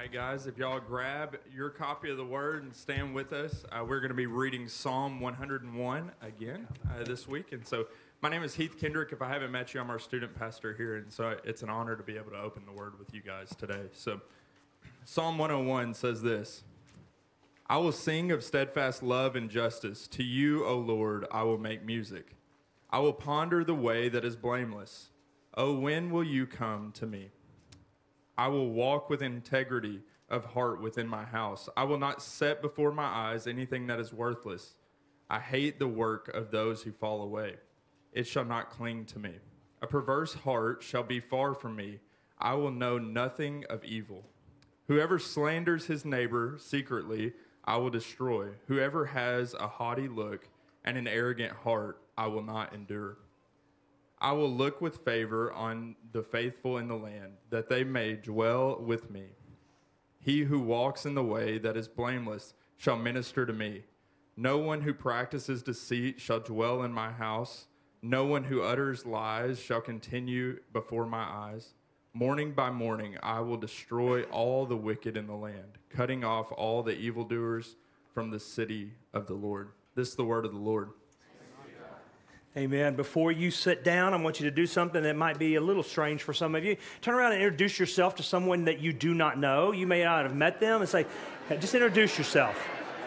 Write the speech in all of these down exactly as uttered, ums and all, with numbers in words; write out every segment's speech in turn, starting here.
right, guys, if y'all grab your copy of the Word and stand with us, uh, we're going to be reading Psalm one hundred one again uh, this week. And so my name is Heath Kendrick. If I haven't met you, I'm our student pastor here, and so it's an honor to be able to open the Word with you guys today. So Psalm one oh one says this: I will sing of steadfast love and justice. To you, O Lord, I will make music. I will ponder the way that is blameless. Oh, when will you come to me? I will walk with integrity of heart within my house. I will not set before my eyes anything that is worthless. I hate the work of those who fall away. It shall not cling to me. A perverse heart shall be far from me. I will know nothing of evil. Whoever slanders his neighbor secretly, I will destroy. Whoever has a haughty look and an arrogant heart, I will not endure. I will look with favor on the faithful in the land, that they may dwell with me. He who walks in the way that is blameless shall minister to me. No one who practices deceit shall dwell in my house. No one who utters lies shall continue before my eyes. Morning by morning I will destroy all the wicked in the land, cutting off all the evildoers from the city of the Lord. This is the word of the Lord. Amen. Before you sit down, I want you to do something that might be a little strange for some of you. Turn around and introduce yourself to someone that you do not know. You may not have met them, and say, hey, just introduce yourself.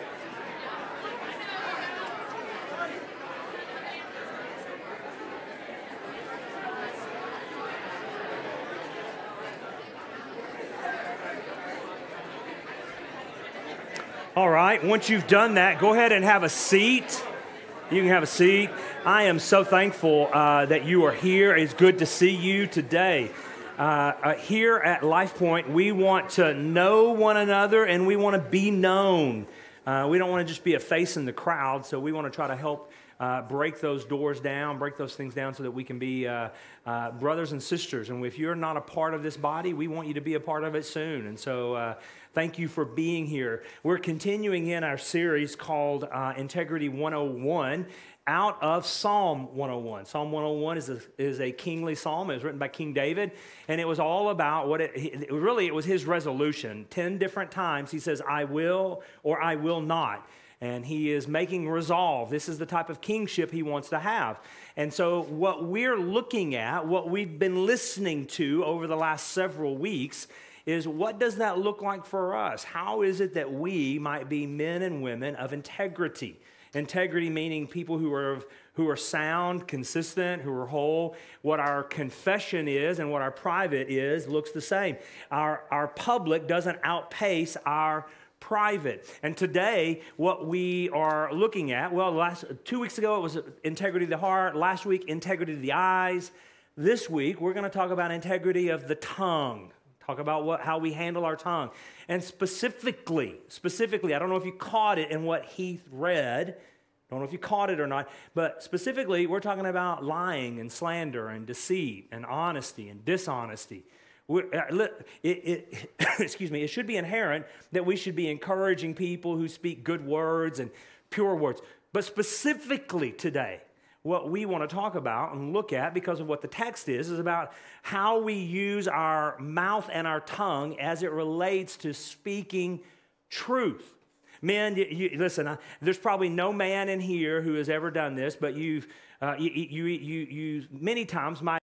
All right, once you've done that, go ahead and have a seat. You can have a seat. I am so thankful uh, that you are here. It's good to see you today. Uh, uh, here at Life Point, we want to know one another and we want to be known. Uh, we don't want to just be a face in the crowd, so we want to try to help uh, break those doors down, break those things down so that we can be uh, uh, brothers and sisters. And if you're not a part of this body, we want you to be a part of it soon. And so uh, thank you for being here. We're continuing in our series called uh, Integrity one oh one. Out of Psalm one oh one. Psalm one oh one is a, is a kingly psalm. It was written by King David, and it was all about what it, it really, it was his resolution. Ten different times he says, I will or I will not. And he is making resolve. This is the type of kingship he wants to have. And so what we're looking at, what we've been listening to over the last several weeks, is what does that look like for us? How is it that we might be men and women of integrity? Integrity meaning people who are who are sound, consistent, who are whole. What our confession is and what our private is looks the same. Our, our public doesn't outpace our private. And today, what we are looking at, well, last two weeks ago it was integrity of the heart. Last week, integrity of the eyes. This week, we're going to talk about integrity of the tongue. Talk about what, how we handle our tongue. And specifically, specifically, I don't know if you caught it in what Heath read. I don't know if you caught it or not. But specifically, we're talking about lying and slander and deceit and honesty and dishonesty. We're, uh, it, it, excuse me, it should be inherent that we should be encouraging people who speak good words and pure words. But specifically today, what we want to talk about and look at, because of what the text is, is about how we use our mouth and our tongue as it relates to speaking truth. Men, you, you, listen, I, there's probably no man in here who has ever done this, but you've, uh, you, you, you, you many times might,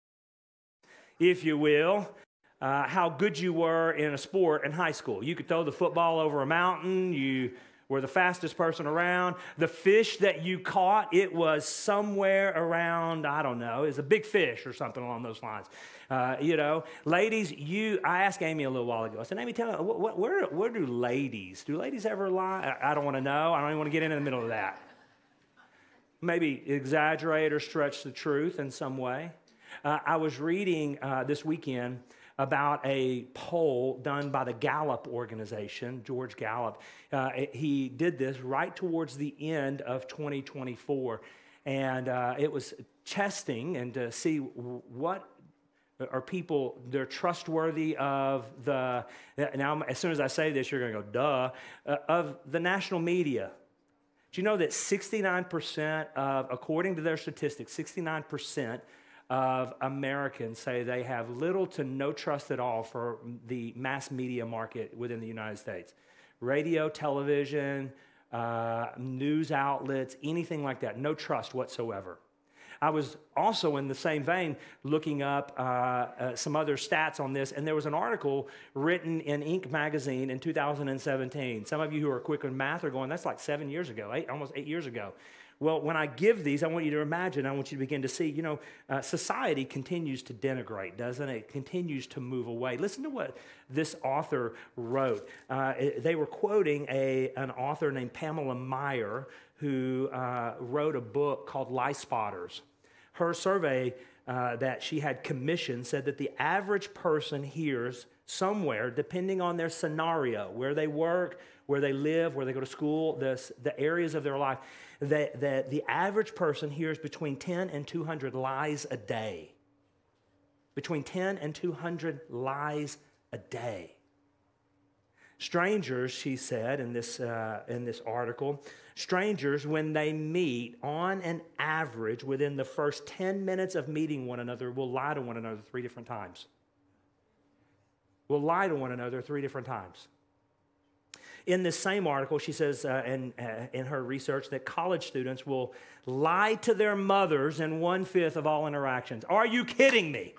if you will, uh, how good you were in a sport in high school. You could throw the football over a mountain, you were the fastest person around. The fish that you caught, it was somewhere around, I don't know, it's a big fish or something along those lines. Uh, you know, ladies, you, I asked Amy a little while ago, I said, Amy, tell me, what, where, where do ladies, do ladies ever lie? I, I don't want to know. I don't even want to get into the middle of that. Maybe exaggerate or stretch the truth in some way. Uh, I was reading uh, this weekend about a poll done by the Gallup organization, George Gallup. Uh, he did this right towards the end of twenty twenty-four, and uh, it was testing and to see what are people, they're trustworthy of the, now as soon as I say this, you're going to go, duh, uh, of the national media. Do you know that sixty-nine percent of, according to their statistics, sixty-nine percent of Americans say they have little to no trust at all for the mass media market within the United States. Radio, television, uh, news outlets, anything like that, no trust whatsoever. I was also in the same vein looking up uh, uh, some other stats on this, and there was an article written in Inc magazine in two thousand seventeen. Some of you who are quick in math are going, that's like seven years ago, eight, almost eight years ago. Well, when I give these, I want you to imagine, I want you to begin to see, you know, uh, society continues to denigrate, doesn't it? It continues to move away. Listen to what this author wrote. Uh, it, they were quoting a, an author named Pamela Meyer, who uh, wrote a book called Lie Spotters. Her survey uh, that she had commissioned said that the average person hears somewhere, depending on their scenario, where they work, where they live, where they go to school, the, the areas of their life, that, that the average person hears between ten and two hundred lies a day. Between ten and two hundred lies a day. Strangers, she said in this, uh, in this article, strangers, when they meet, on an average, within the first ten minutes of meeting one another, will lie to one another three different times. Will lie to one another three different times. In this same article, she says uh, in, uh, in her research that college students will lie to their mothers in one-fifth of all interactions. Are you kidding me?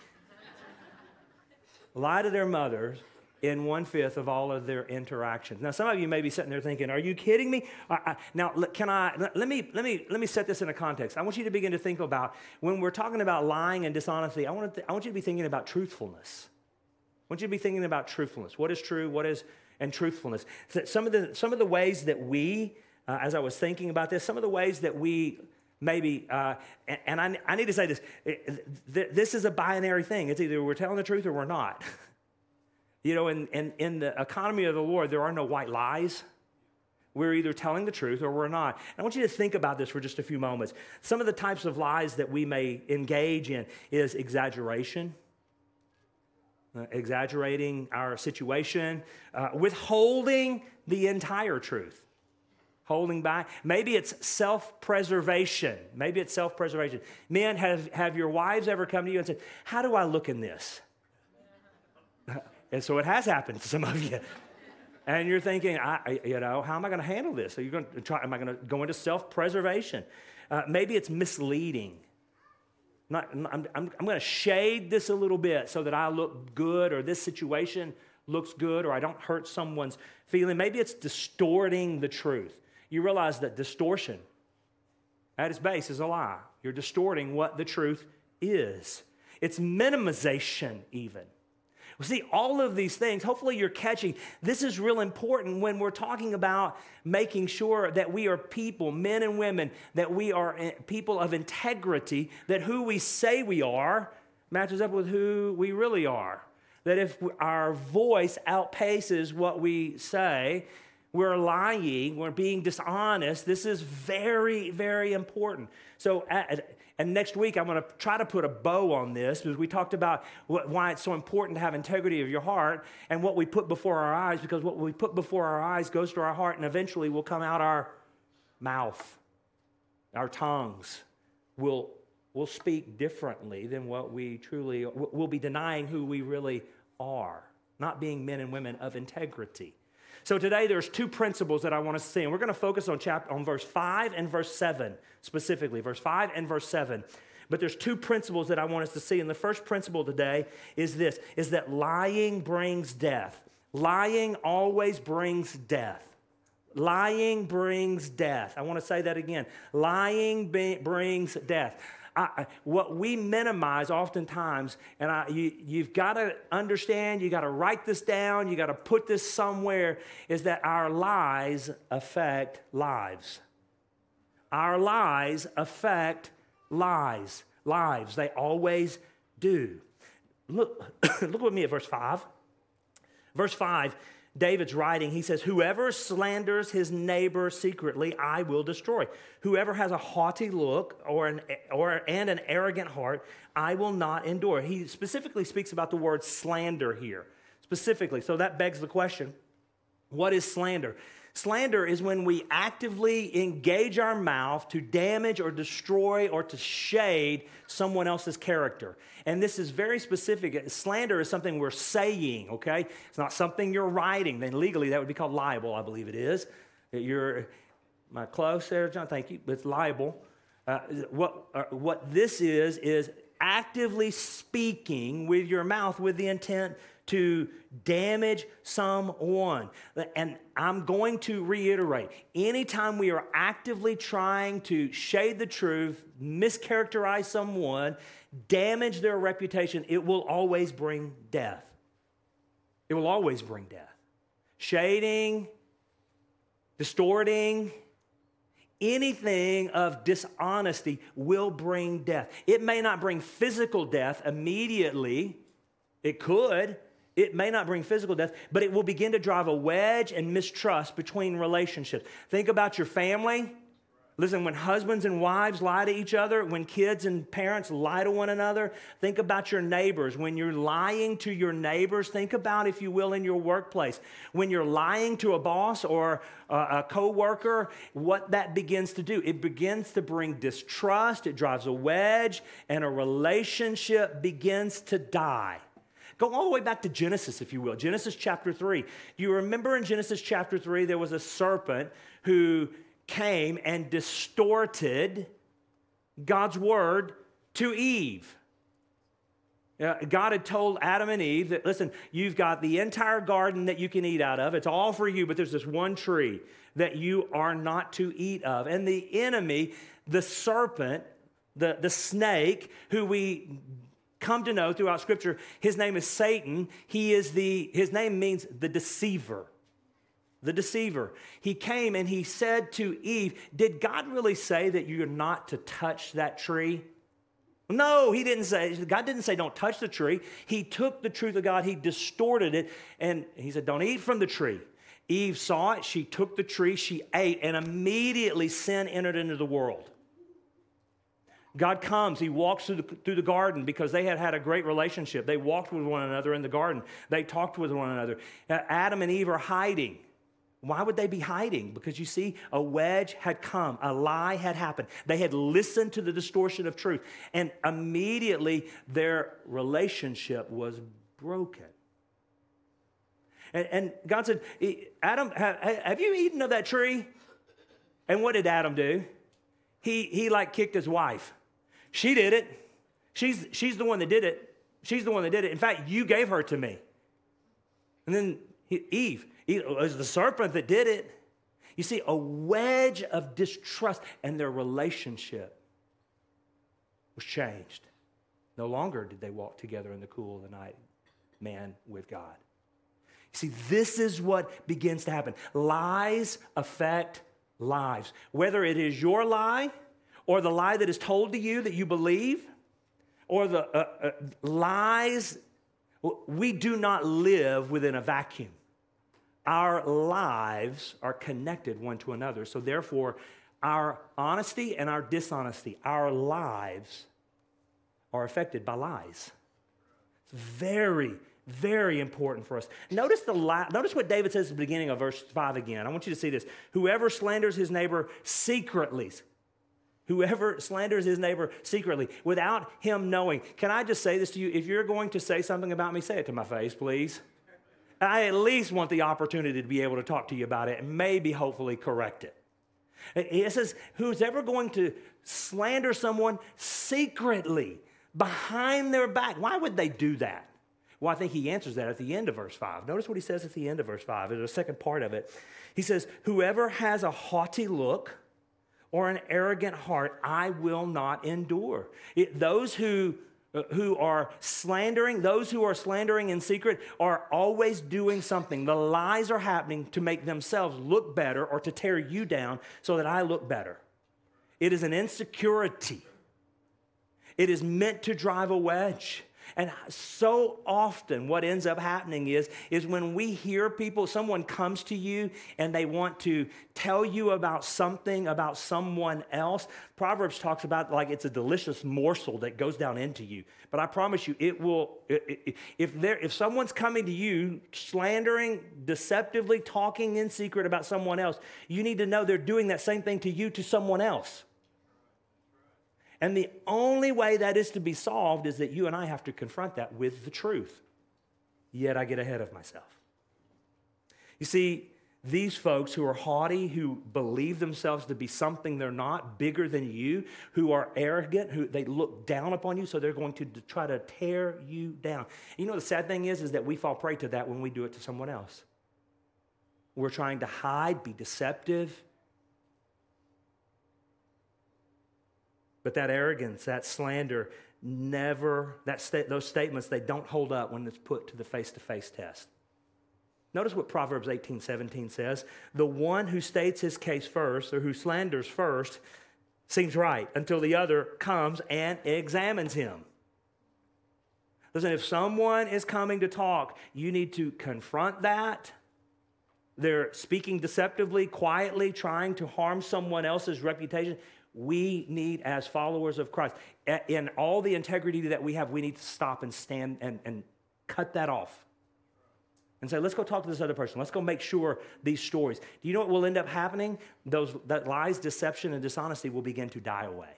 Lie to their mothers in one-fifth of all of their interactions. Now, some of you may be sitting there thinking, are you kidding me? I, I, now, can I, let me, let, me, let me set this in a context. I want you to begin to think about, when we're talking about lying and dishonesty, I want, to th- I want you to be thinking about truthfulness. I want you to be thinking about truthfulness. What is true? What is, and truthfulness. So some of the, some of the ways that we, uh, as I was thinking about this, some of the ways that we maybe, uh, and, and I, I need to say this, this is a binary thing. It's either we're telling the truth or we're not. You know, in, in, in the economy of the Lord, there are no white lies. We're either telling the truth or we're not. And I want you to think about this for just a few moments. Some of the types of lies that we may engage in is exaggeration, uh, exaggerating our situation, uh, withholding the entire truth, holding back. Maybe it's self-preservation. Maybe it's self-preservation. Men, have, have your wives ever come to you and said, how do I look in this? And so it has happened to some of you. And you're thinking, I, you know, how am I going to handle this? Are you going to try, am I going to go into self-preservation? Uh, maybe it's misleading. Not, I'm, I'm, I'm going to shade this a little bit so that I look good, or this situation looks good, or I don't hurt someone's feeling. Maybe it's distorting the truth. You realize that distortion at its base is a lie. You're distorting what the truth is. It's minimization even. Well, see, all of these things, hopefully you're catching, this is real important when we're talking about making sure that we are people, men and women, that we are people of integrity, that who we say we are matches up with who we really are. That if our voice outpaces what we say, we're lying, we're being dishonest. This is very, very important. So, and next week, I'm going to try to put a bow on this, because we talked about why it's so important to have integrity of your heart and what we put before our eyes, because what we put before our eyes goes to our heart and eventually will come out our mouth. Our tongues will, will speak differently than what we truly, we'll be denying who we really are, not being men and women of integrity. So today there's two principles that I want us to see, and we're going to focus on chapter on verse five and verse seven specifically, verse five and verse seven. But there's two principles that I want us to see, and the first principle today is this: is that lying brings death. Lying always brings death. Lying brings death. I want to say that again. Lying be, brings death. I, what we minimize oftentimes, and I, you, you've got to understand, you got to write this down, you got to put this somewhere, is that our lies affect lives. Our lies affect lives. Lives. They always do. Look, look with me at verse five. Verse five, David's writing, he says, whoever slanders his neighbor secretly, I will destroy. Whoever has a haughty look or an or and an arrogant heart, I will not endure. He specifically speaks about the word slander here, specifically. So that begs the question, what is slander? Slander is when we actively engage our mouth to damage or destroy or to shade someone else's character. And this is very specific. Slander is something we're saying, okay? It's not something you're writing. Then legally that would be called libel, I believe it is. You're, am I close there, John? Thank you. It's libel. Uh, what, uh, what this is, is actively speaking with your mouth with the intent to damage someone. And I'm going to reiterate, anytime we are actively trying to shade the truth, mischaracterize someone, damage their reputation, it will always bring death. It will always bring death. Shading, distorting, anything of dishonesty will bring death. It may not bring physical death immediately. It could. It may not bring physical death, but it will begin to drive a wedge and mistrust between relationships. Think about your family. Listen, when husbands and wives lie to each other, when kids and parents lie to one another, think about your neighbors. When you're lying to your neighbors, think about, if you will, in your workplace. When you're lying to a boss or a, a coworker, what that begins to do, it begins to bring distrust, it drives a wedge, and a relationship begins to die. Go all the way back to Genesis, if you will. Genesis chapter three. Do you remember in Genesis chapter three, there was a serpent who came and distorted God's word to Eve. God had told Adam and Eve that, listen, you've got the entire garden that you can eat out of. It's all for you, but there's this one tree that you are not to eat of. And the enemy, the serpent, the, the snake, who we come to know throughout Scripture, his name is Satan. He is the, his name means the deceiver. The deceiver. He came and he said to Eve, did God really say that you're not to touch that tree? No, he didn't say. God didn't say don't touch the tree. He took the truth of God, he distorted it, and he said don't eat from the tree. Eve saw it, she took the tree, she ate, and immediately sin entered into the world. God comes, he walks through the, through the garden because they had had a great relationship. They walked with one another in the garden. They talked with one another. Adam and Eve are hiding. Why would they be hiding? Because you see, a wedge had come, a lie had happened. They had listened to the distortion of truth, and immediately their relationship was broken. And, and God said, Adam, have, have you eaten of that tree? And what did Adam do? He, he like kicked his wife. She did it. She's, she's the one that did it. She's the one that did it. In fact, you gave her to me. And then he, Eve, it was the serpent that did it. You see, a wedge of distrust, and their relationship was changed. No longer did they walk together in the cool of the night, man with God. You see, this is what begins to happen. Lies affect lives. Whether it is your lie or the lie that is told to you that you believe, or the uh, uh, lies, we do not live within a vacuum. Our lives are connected one to another. So therefore, our honesty and our dishonesty, our lives are affected by lies. It's very, very important for us. Notice the la- notice what David says at the beginning of verse five again. I want you to see this. Whoever slanders his neighbor secretly, whoever slanders his neighbor secretly, without him knowing. Can I just say this to you? If you're going to say something about me, say it to my face, please. I at least want the opportunity to be able to talk to you about it and maybe hopefully correct it. It says, who's ever going to slander someone secretly behind their back? Why would they do that? Well, I think he answers that at the end of verse five. Notice what he says at the end of verse five. There's a second part of it. He says, whoever has a haughty look or an arrogant heart, I will not endure. It, those who who are slandering, those who are slandering in secret are always doing something. The lies are happening to make themselves look better or to tear you down so that I look better. It is an insecurity. It is meant to drive a wedge. And so often what ends up happening is, is when we hear people, someone comes to you and they want to tell you about something, about someone else. Proverbs talks about like it's a delicious morsel that goes down into you. But I promise you, it will, if there, if someone's coming to you, slandering, deceptively talking in secret about someone else, you need to know they're doing that same thing to you, to someone else. And the only way that is to be solved is that you and I have to confront that with the truth. Yet I get ahead of myself. You see, these folks who are haughty, who believe themselves to be something they're not, bigger than you, who are arrogant, who they look down upon you, so they're going to try to tear you down. You know, the sad thing is, is that we fall prey to that when we do it to someone else. We're trying to hide, be deceptive. But that arrogance, that slander, never, that sta- those statements, they don't hold up when it's put to the face-to-face test. Notice what Proverbs eighteen seventeen says. The one who states his case first, or who slanders first, seems right until the other comes and examines him. Listen, if someone is coming to talk, you need to confront that. They're speaking deceptively, quietly, trying to harm someone else's reputation. We need, as followers of Christ, in all the integrity that we have, we need to stop and stand and, and cut that off. And say, let's go talk to this other person. Let's go make sure these stories. Do you know what will end up happening? Those that lies, deception, and dishonesty will begin to die away.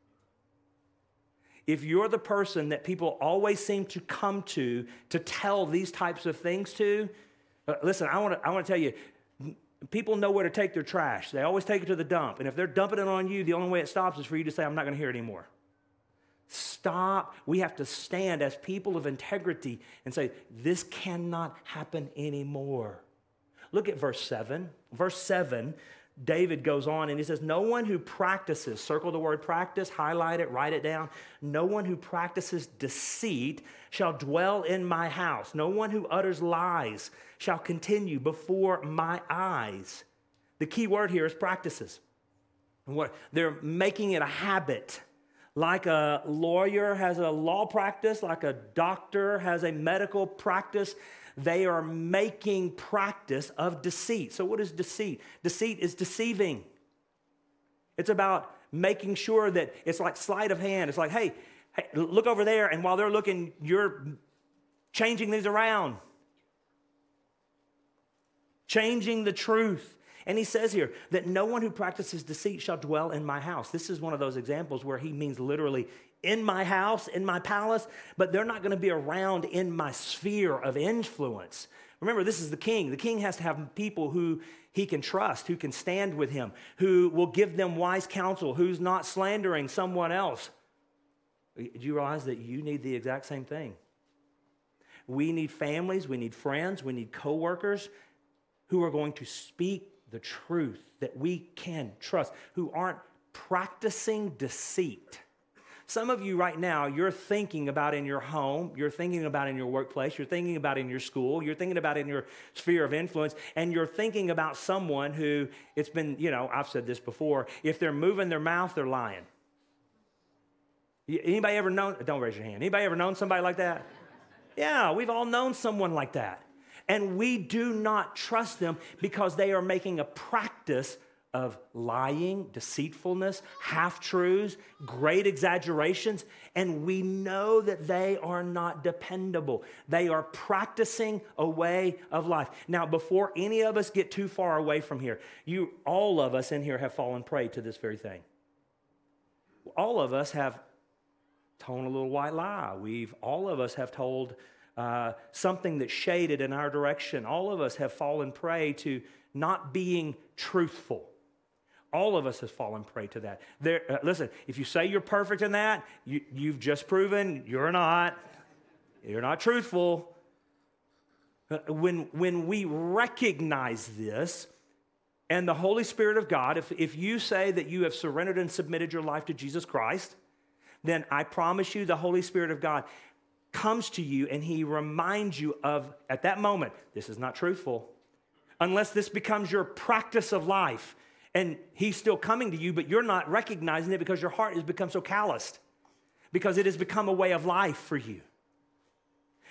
If you're the person that people always seem to come to to tell these types of things to, uh, listen, I want to I want to tell you, people know where to take their trash. They always take it to the dump. And if they're dumping it on you, the only way it stops is for you to say, I'm not going to hear it anymore. Stop. We have to stand as people of integrity and say, this cannot happen anymore. Look at verse seven. Verse seven, David goes on and he says, no one who practices, circle the word practice, highlight it, write it down. No one who practices deceit shall dwell in my house. No one who utters lies shall continue before my eyes. The key word here is practices. And what they're making it a habit. Like a lawyer has a law practice, like a doctor has a medical practice, they are making practice of deceit. So what is deceit? Deceit is deceiving. It's about making sure that it's like sleight of hand. It's like, hey, hey, look over there, and while they're looking, you're changing these around. Changing the truth. And he says here that no one who practices deceit shall dwell in my house. This is one of those examples where he means literally in my house, in my palace, but they're not going to be around in my sphere of influence. Remember, this is the king. The king has to have people who he can trust, who can stand with him, who will give them wise counsel, who's not slandering someone else. Do you realize that you need the exact same thing? We need families, we need friends, we need coworkers who are going to speak the truth that we can trust, who aren't practicing deceit. Some of you right now, you're thinking about in your home, you're thinking about in your workplace, you're thinking about in your school, you're thinking about in your sphere of influence, and you're thinking about someone who, it's been, you know, I've said this before, if they're moving their mouth, they're lying. Anybody ever known, don't raise your hand, anybody ever known somebody like that? Yeah, we've all known someone like that. And we do not trust them because they are making a practice of lying, deceitfulness, half-truths, great exaggerations, and we know that they are not dependable. They are practicing a way of life. Now, before any of us get too far away from here, you, all of us in here have fallen prey to this very thing. All of us have told a little white lie. We've, all of us have told Uh, something that's shaded in our direction. All of us have fallen prey to not being truthful. All of us have fallen prey to that. There, uh, listen, if you say you're perfect in that, you, you've just proven you're not. You're not truthful. Uh, when, when we recognize this, and the Holy Spirit of God, if, if you say that you have surrendered and submitted your life to Jesus Christ, then I promise you the Holy Spirit of God comes to you and he reminds you of, at that moment, this is not truthful. Unless this becomes your practice of life and he's still coming to you, but you're not recognizing it because your heart has become so calloused, because it has become a way of life for you.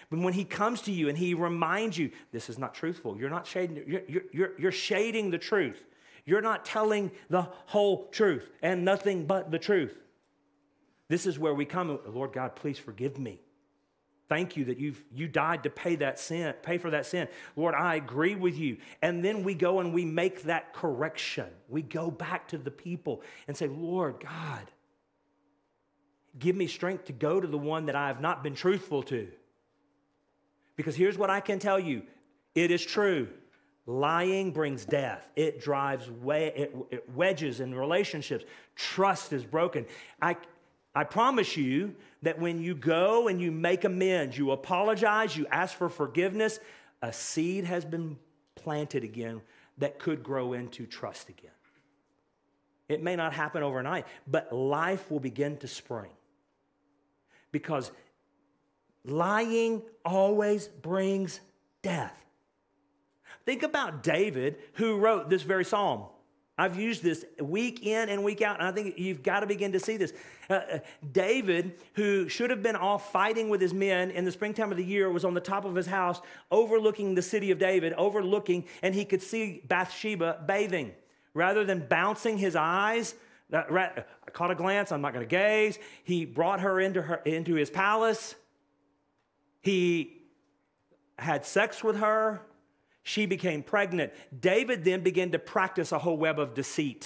But when he comes to you and he reminds you, this is not truthful, you're not shading, you're, you're, you're, you're shading the truth. You're not telling the whole truth and nothing but the truth. This is where we come, Lord God, please forgive me. Thank you that you've you died to pay that sin, pay for that sin. Lord, I agree with you. And then we go and we make that correction. We go back to the people and say, Lord God, give me strength to go to the one that I have not been truthful to. Because here's what I can tell you. It is true. Lying brings death. It drives we- it, it wedges in relationships. Trust is broken. I I promise you that when you go and you make amends, you apologize, you ask for forgiveness, a seed has been planted again that could grow into trust again. It may not happen overnight, but life will begin to spring. Because lying always brings death. Think about David, who wrote this very psalm. I've used this week in and week out, and I think you've got to begin to see this. Uh, uh, David, who should have been off fighting with his men in the springtime of the year, was on the top of his house overlooking the city of David, overlooking, and he could see Bathsheba bathing. Rather than bouncing his eyes, uh, I caught a glance, I'm not going to gaze. He brought her into, her into his palace. He had sex with her. She became pregnant. David then began to practice a whole web of deceit.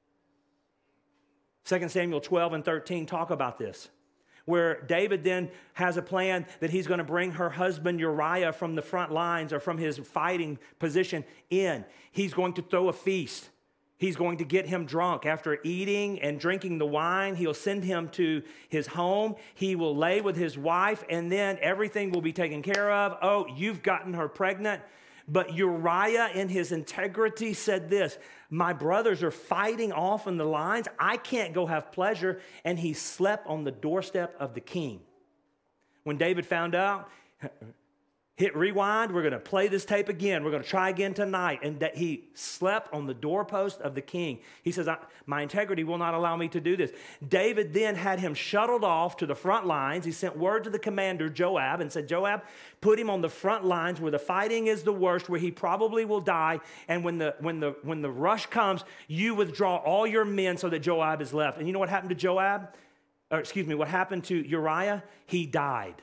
Second Samuel twelve and thirteen talk about this, where David then has a plan that he's going to bring her husband Uriah from the front lines or from his fighting position in. He's going to throw a feast. He's going to get him drunk. After eating and drinking the wine, he'll send him to his home. He will lay with his wife, and then everything will be taken care of. Oh, you've gotten her pregnant. But Uriah, in his integrity, said this, my brothers are fighting off in the lines. I can't go have pleasure. And he slept on the doorstep of the king. When David found out, hit rewind, we're going to play this tape again. We're going to try again tonight. And that he slept on the doorpost of the king. He says, my integrity will not allow me to do this. David then had him shuttled off to the front lines. He sent word to the commander, Joab, and said, Joab, put him on the front lines where the fighting is the worst, where he probably will die. And when the, when the, when the rush comes, you withdraw all your men so that Joab is left. And you know what happened to Joab? Or excuse me, what happened to Uriah? He died.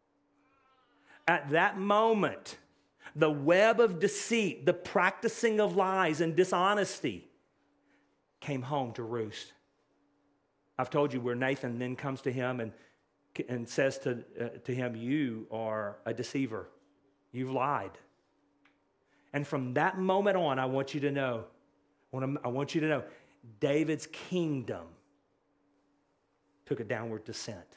At that moment, the web of deceit, the practicing of lies and dishonesty came home to roost. I've told you where Nathan then comes to him and, and says to, uh, to him, you are a deceiver. You've lied. And from that moment on, I want you to know, I want, to, I want you to know, David's kingdom took a downward descent.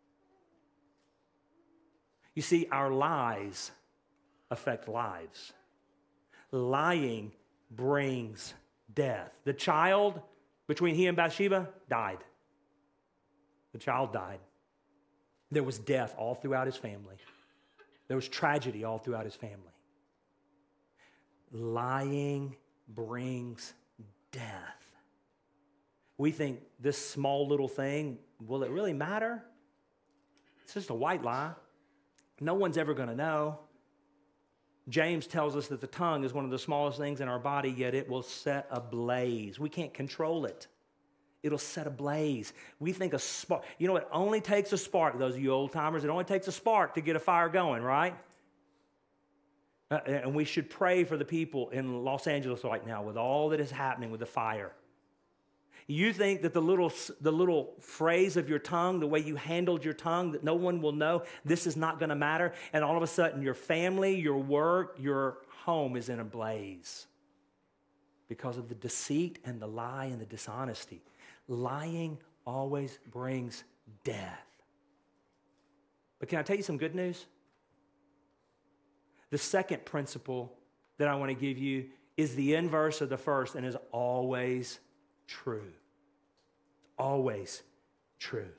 You see, our lies affect lives. Lying brings death. The child between he and Bathsheba died. The child died. There was death all throughout his family. There was tragedy all throughout his family. Lying brings death. We think this small little thing, will it really matter? It's just a white lie. No one's ever going to know. James tells us that the tongue is one of the smallest things in our body, yet it will set ablaze. We can't control it. It'll set ablaze. We think a spark, you know, it only takes a spark, those of you old timers, it only takes a spark to get a fire going, right? Uh, and we should pray for the people in Los Angeles right now with all that is happening with the fire. You think that the little, the little phrase of your tongue, the way you handled your tongue, that no one will know, this is not going to matter. And all of a sudden, your family, your work, your home is in a blaze because of the deceit and the lie and the dishonesty. Lying always brings death. But can I tell you some good news? The second principle that I want to give you is the inverse of the first and is always true. Always true.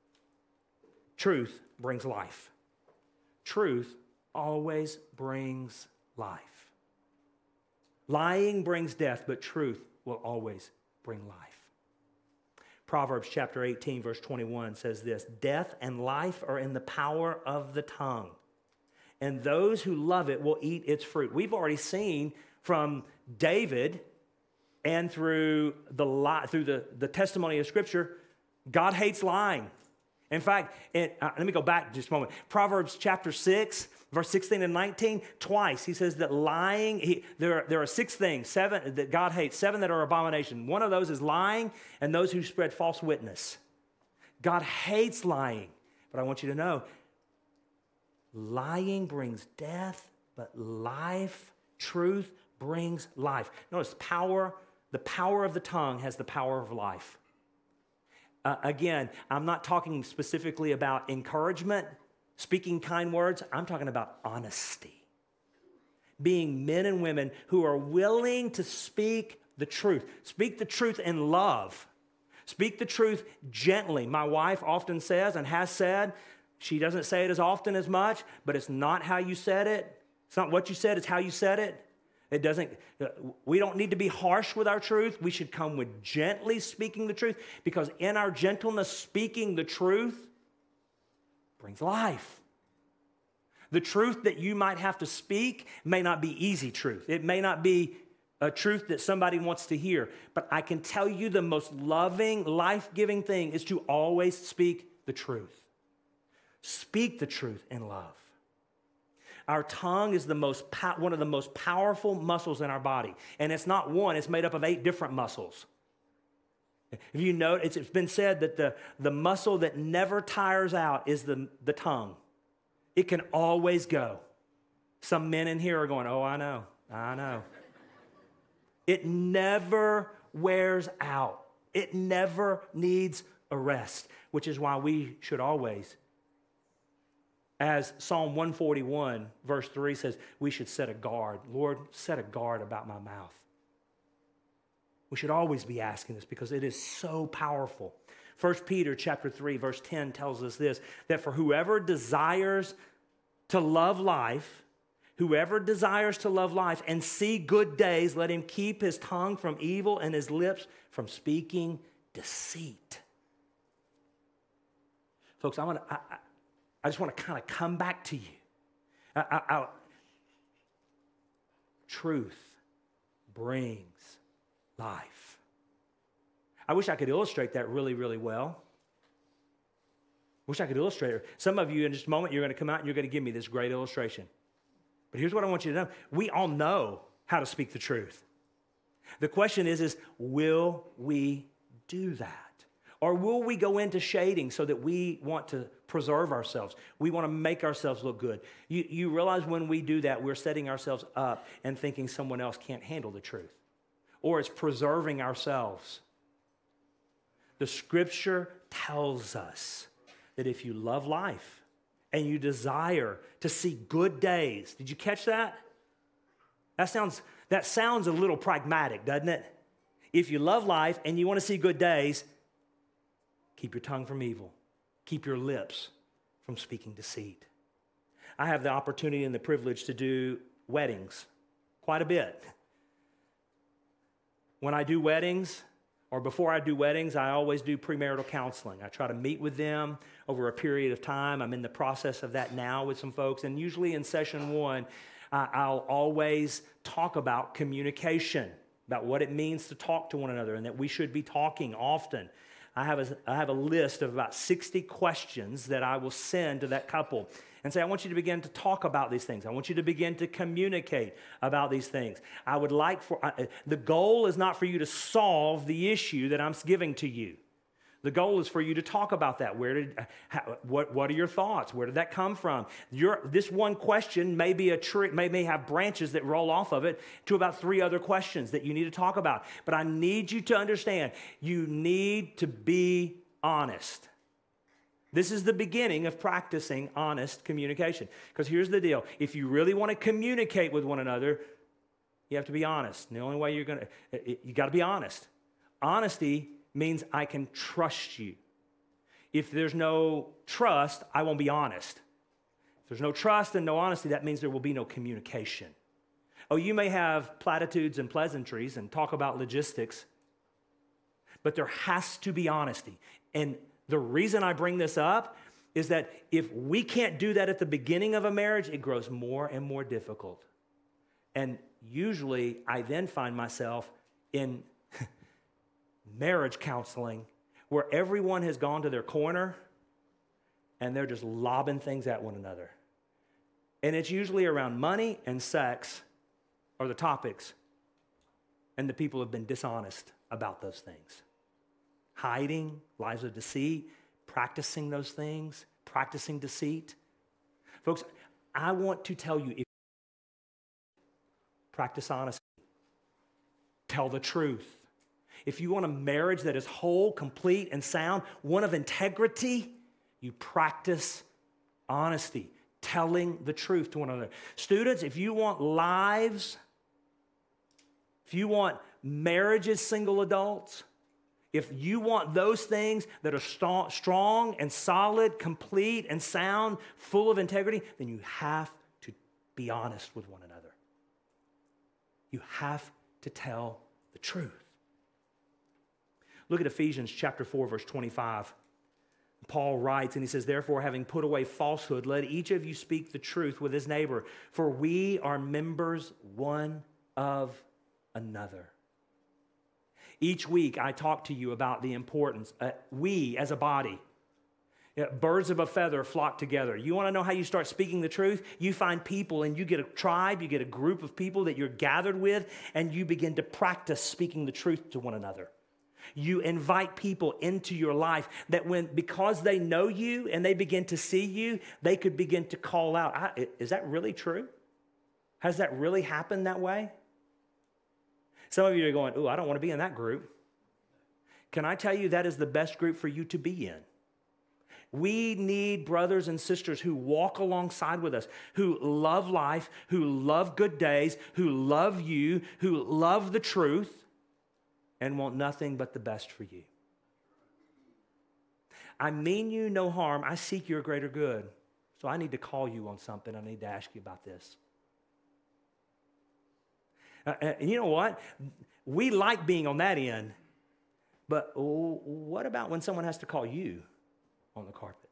Truth brings life. Truth always brings life. Lying brings death, but truth will always bring life. Proverbs chapter eighteen, verse twenty-one says this, death and life are in the power of the tongue, and those who love it will eat its fruit. We've already seen from David and through the li- through the, the testimony of Scripture, God hates lying. In fact, it, uh, let me go back just a moment. Proverbs chapter six, verse sixteen and nineteen, twice he says that lying, he, there, are, there are six things, seven that God hates, seven that are abomination. One of those is lying and those who spread false witness. God hates lying, but I want you to know, lying brings death, but life, truth brings life. Notice power, the power of the tongue has the power of life. Uh, again, I'm not talking specifically about encouragement, speaking kind words. I'm talking about honesty. Being men and women who are willing to speak the truth. Speak the truth in love. Speak the truth gently. My wife often says and has said, she doesn't say it as often as much, but it's not how you said it. It's not what you said, it's how you said it. It doesn't, we don't need to be harsh with our truth. We should come with gently speaking the truth, because in our gentleness, speaking the truth brings life. The truth that you might have to speak may not be easy truth. It may not be a truth that somebody wants to hear, but I can tell you the most loving, life-giving thing is to always speak the truth. Speak the truth in love. Our tongue is the most po- one of the most powerful muscles in our body. And it's not one, it's made up of eight different muscles. If you know, it's, it's been said that the, the muscle that never tires out is the, the tongue. It can always go. Some men in here are going, oh, I know, I know. It never wears out. It never needs a rest, which is why we should always, as Psalm one forty-one, verse three says, we should set a guard. Lord, set a guard about my mouth. We should always be asking this because it is so powerful. First Peter chapter three, verse ten tells us this, that for whoever desires to love life, whoever desires to love life and see good days, let him keep his tongue from evil and his lips from speaking deceit. Folks, I want to... I, I, I just want to kind of come back to you. I, I, I, truth brings life. I wish I could illustrate that really, really well. Wish I could illustrate it. Some of you in just a moment, you're going to come out and you're going to give me this great illustration. But here's what I want you to know. We all know how to speak the truth. The question is, is will we do that? Or will we go into shading so that we want to preserve ourselves? We want to make ourselves look good. You, you realize when we do that, we're setting ourselves up and thinking someone else can't handle the truth. Or it's preserving ourselves. The Scripture tells us that if you love life and you desire to see good days, did you catch that? That sounds, that sounds a little pragmatic, doesn't it? If you love life and you want to see good days, keep your tongue from evil. Keep your lips from speaking deceit. I have the opportunity and the privilege to do weddings quite a bit. When I do weddings, or before I do weddings, I always do premarital counseling. I try to meet with them over a period of time. I'm in the process of that now with some folks. And usually in session one, uh, I'll always talk about communication, about what it means to talk to one another and that we should be talking often. I have, a, I have a list of about sixty questions that I will send to that couple and say, I want you to begin to talk about these things. I want you to begin to communicate about these things. I would like for, uh, the goal is not for you to solve the issue that I'm giving to you. The goal is for you to talk about that. Where did, how, what, what are your thoughts? Where did that come from? Your, this one question may be a tree, may, may have branches that roll off of it to about three other questions that you need to talk about. But I need you to understand, you need to be honest. This is the beginning of practicing honest communication. Because here's the deal. If you really want to communicate with one another, you have to be honest. And the only way you're going to, you got to be honest. Honesty means I can trust you. If there's no trust, I won't be honest. If there's no trust and no honesty, that means there will be no communication. Oh, you may have platitudes and pleasantries and talk about logistics, but there has to be honesty. And the reason I bring this up is that if we can't do that at the beginning of a marriage, it grows more and more difficult. And usually I then find myself in marriage counseling where everyone has gone to their corner and they're just lobbing things at one another. And it's usually around money and sex are the topics. And the people have been dishonest about those things. Hiding, lies of deceit, practicing those things, practicing deceit. Folks, I want to tell you, if practice honesty, tell the truth. If you want a marriage that is whole, complete, and sound, one of integrity, you practice honesty, telling the truth to one another. Students, if you want lives, if you want marriages, single adults, if you want those things that are strong and solid, complete and sound, full of integrity, then you have to be honest with one another. You have to tell the truth. Look at Ephesians chapter four, verse twenty-five. Paul writes, and he says, therefore, having put away falsehood, let each of you speak the truth with his neighbor, for we are members one of another. Each week, I talk to you about the importance. Uh, we, as a body, yeah, birds of a feather flock together. You want to know how you start speaking the truth? You find people and you get a tribe, you get a group of people that you're gathered with, and you begin to practice speaking the truth to one another. You invite people into your life that when, because they know you and they begin to see you, they could begin to call out, is that really true? Has that really happened that way? Some of you are going, oh, I don't want to be in that group. Can I tell you that is the best group for you to be in? We need brothers and sisters who walk alongside with us, who love life, who love good days, who love you, who love the truth, and want nothing but the best for you. I mean you no harm. I seek your greater good. So I need to call you on something. I need to ask you about this. Uh, and you know what? We like being on that end, but what about when someone has to call you on the carpet?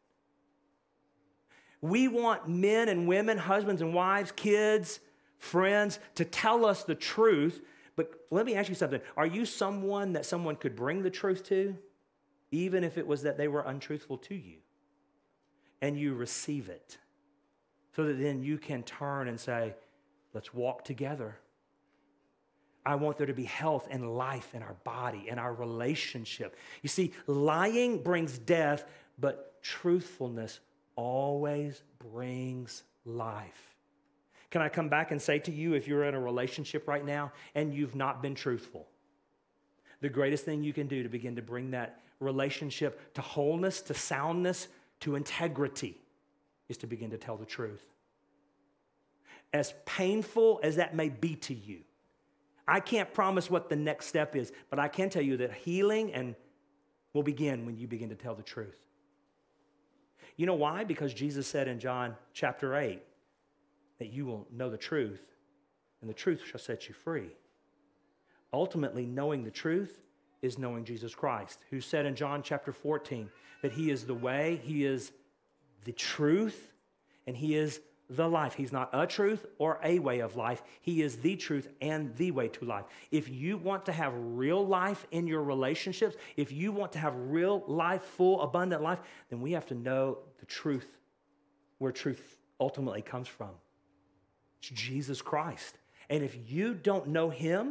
We want men and women, husbands and wives, kids, friends, to tell us the truth. But let me ask you something. Are you someone that someone could bring the truth to, even if it was that they were untruthful to you? And you receive it, so that then you can turn and say, let's walk together. I want there to be health and life in our body and our relationship. You see, lying brings death, but truthfulness always brings life. Can I come back and say to you, if you're in a relationship right now and you've not been truthful, the greatest thing you can do to begin to bring that relationship to wholeness, to soundness, to integrity is to begin to tell the truth. As painful as that may be to you, I can't promise what the next step is, but I can tell you that healing and will begin when you begin to tell the truth. You know why? Because Jesus said in John chapter eight that you will know the truth, and the truth shall set you free. Ultimately, knowing the truth is knowing Jesus Christ, who said in John chapter fourteen that he is the way, he is the truth, and he is the life. He's not a truth or a way of life. He is the truth and the way to life. If you want to have real life in your relationships, if you want to have real life, full, abundant life, then we have to know the truth, where truth ultimately comes from. It's Jesus Christ. And if you don't know him,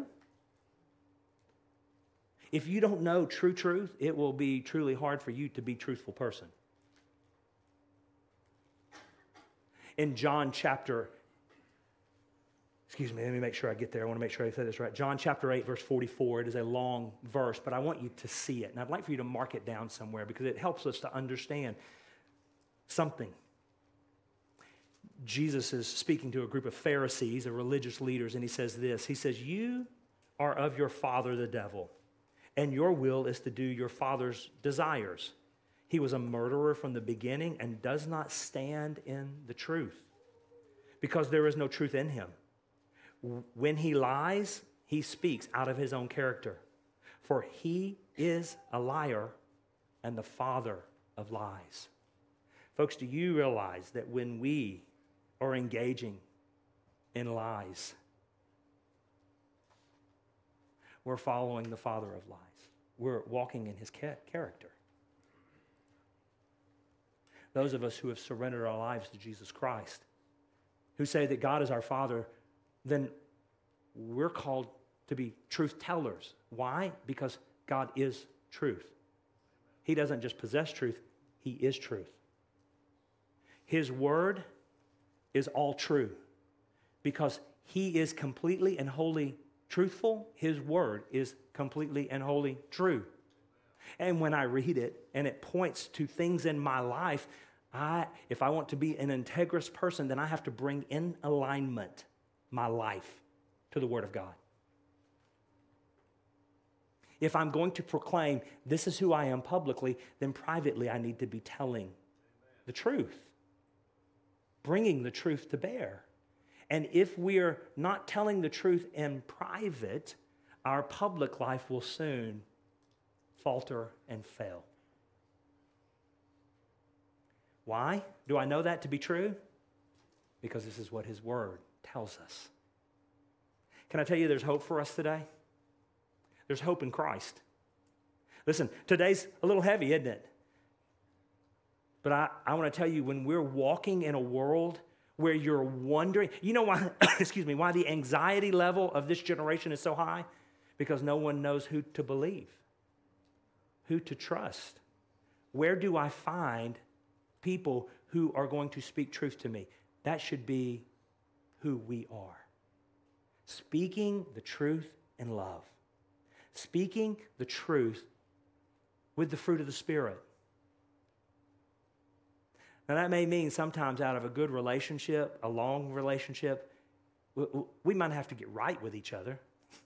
if you don't know true truth, it will be truly hard for you to be a truthful person. In John chapter, excuse me, let me make sure I get there. I want to make sure I say this right. John chapter eight, verse forty-four. It is a long verse, but I want you to see it. And I'd like for you to mark it down somewhere because it helps us to understand something. Jesus is speaking to a group of Pharisees, or religious leaders, and he says this. He says, you are of your father, the devil, and your will is to do your father's desires. He was a murderer from the beginning and does not stand in the truth because there is no truth in him. When he lies, he speaks out of his own character, for he is a liar and the father of lies. Folks, do you realize that when we are engaging in lies, we're following the father of lies? We're walking in his ca- character. Those of us who have surrendered our lives to Jesus Christ, who say that God is our Father, then we're called to be truth tellers. Why? Because God is truth. He doesn't just possess truth, he is truth. His word is all true. Because he is completely and wholly truthful, his word is completely and wholly true. And when I read it and it points to things in my life, I, if I want to be an integrous person, then I have to bring in alignment my life to the Word of God. If I'm going to proclaim this is who I am publicly, then privately I need to be telling the truth, bringing the truth to bear. And if we're not telling the truth in private, our public life will soon falter and fail. Why do I know that to be true? Because this is what his word tells us. Can I tell you there's hope for us today? There's hope in Christ. Listen, today's a little heavy, isn't it? But I, I want to tell you, when we're walking in a world where you're wondering, you know why, excuse me, why the anxiety level of this generation is so high? Because no one knows who to believe, who to trust. Where do I find people who are going to speak truth to me? That should be who we are. Speaking the truth in love. Speaking the truth with the fruit of the Spirit. Now, that may mean sometimes out of a good relationship, a long relationship, we might have to get right with each other.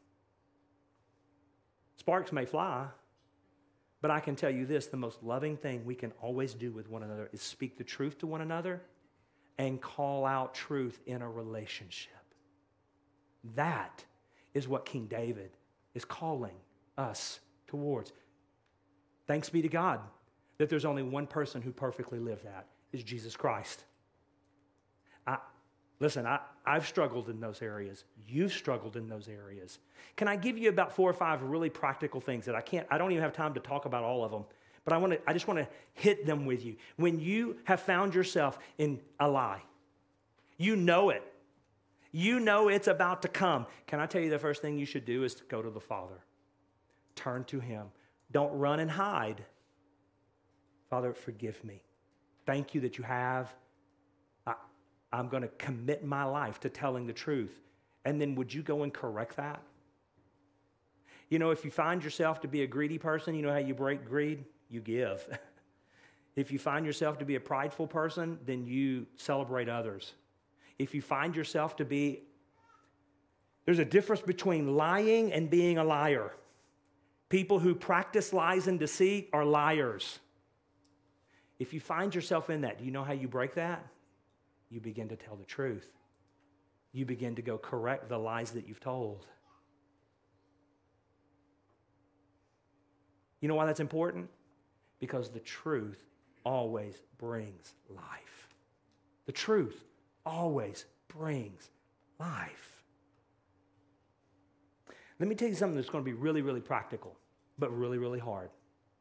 Sparks may fly, but I can tell you this, the most loving thing we can always do with one another is speak the truth to one another and call out truth in a relationship. That is what King David is calling us towards. Thanks be to God that there's only one person who perfectly lived that, is Jesus Christ. I, listen, I, I've struggled in those areas. You've struggled in those areas. Can I give you about four or five really practical things that I can't, I don't even have time to talk about all of them, but I want to, I just want to hit them with you. When you have found yourself in a lie, you know it. You know it's about to come. Can I tell you the first thing you should do is to go to the Father. Turn to him. Don't run and hide. Father, forgive me. Thank you that you have. I, I'm going to commit my life to telling the truth. And then would you go and correct that? You know, if you find yourself to be a greedy person, you know how you break greed? You give. If you find yourself to be a prideful person, then you celebrate others. If you find yourself to be, there's a difference between lying and being a liar. People who practice lies and deceit are liars. If you find yourself in that, do you know how you break that? You begin to tell the truth. You begin to go correct the lies that you've told. You know why that's important? Because the truth always brings life. The truth always brings life. Let me tell you something that's going to be really, really practical, but really, really hard.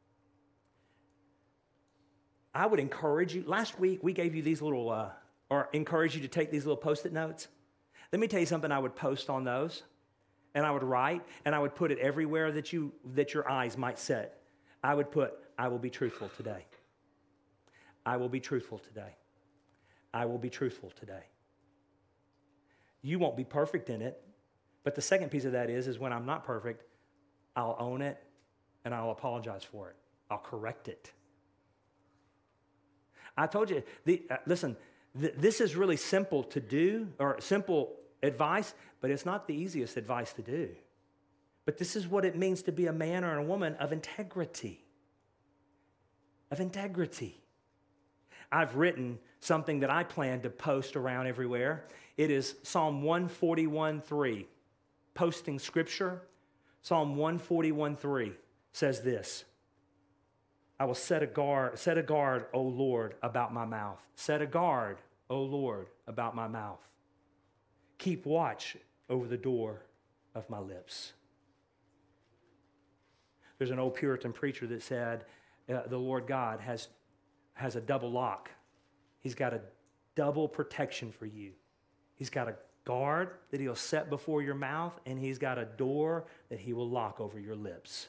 I would encourage you, last week we gave you these little, uh, or encourage you to take these little Post-it notes. Let me tell you something I would post on those, and I would write, and I would put it everywhere that you that your eyes might set. I would put, I will be truthful today. I will be truthful today. I will be truthful today. You won't be perfect in it, but the second piece of that is, is when I'm not perfect, I'll own it, and I'll apologize for it. I'll correct it. I told you, the, uh, listen, th- this is really simple to do, or simple advice, but it's not the easiest advice to do. But this is what it means to be a man or a woman of integrity. Of integrity. I've written something that I plan to post around everywhere. It is Psalm one forty-one three. Posting scripture. Psalm one forty-one three says this. I will set a guard, set a guard, O Lord, about my mouth. Set a guard, O Lord, about my mouth. Keep watch over the door of my lips. There's an old Puritan preacher that said, uh, the Lord God has, has a double lock. He's got a double protection for you. He's got a guard that he'll set before your mouth, and he's got a door that he will lock over your lips.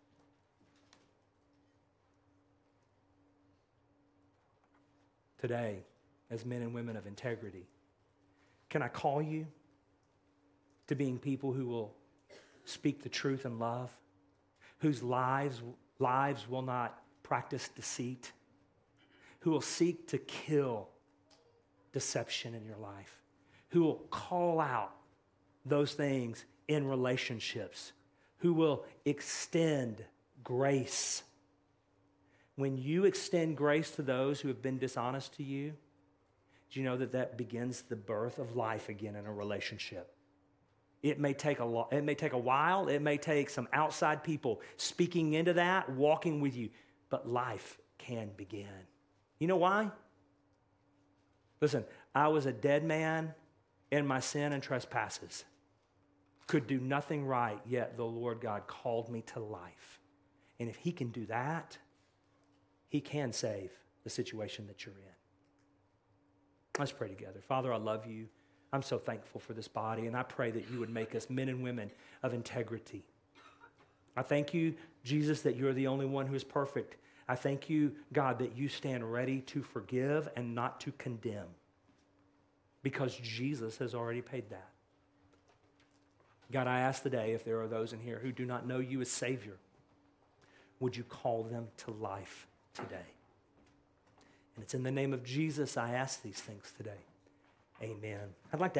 Today, as men and women of integrity, can I call you to being people who will speak the truth in love, whose lives, lives will not practice deceit, who will seek to kill deception in your life, who will call out those things in relationships, who will extend grace. When you extend grace to those who have been dishonest to you, do you know that that begins the birth of life again in a relationship? It may take a lo- it may take a while. It may take some outside people speaking into that, walking with you, but life can begin. You know why? Listen, I was a dead man in my sin and trespasses. Could do nothing right, yet the Lord God called me to life. And if he can do that, he can save the situation that you're in. Let's pray together. Father, I love you. I'm so thankful for this body, and I pray that you would make us men and women of integrity. I thank you, Jesus, that you're the only one who is perfect. I thank you, God, that you stand ready to forgive and not to condemn, because Jesus has already paid that. God, I ask today if there are those in here who do not know you as Savior, would you call them to life today? And it's in the name of Jesus I ask these things today. Amen. I'd like to